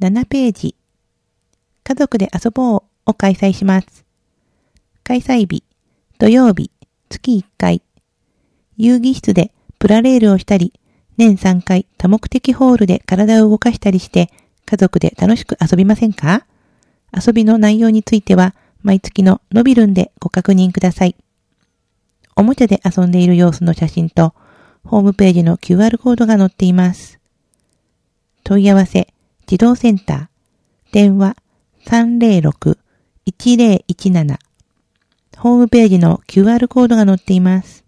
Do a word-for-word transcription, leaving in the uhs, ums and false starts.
ななページ、家族で遊ぼうを開催します。開催日、土曜日、月いっかい。遊戯室でプラレールをしたり、年さんかい多目的ホールで体を動かしたりして、家族で楽しく遊びませんか？遊びの内容については、毎月ののびるんでご確認ください。おもちゃで遊んでいる様子の写真と、ホームページの キューアール コードが載っています。問い合わせ、児童センター、電話 さんぜろろく いちぜろいちなな、ホームページの キューアール コードが載っています。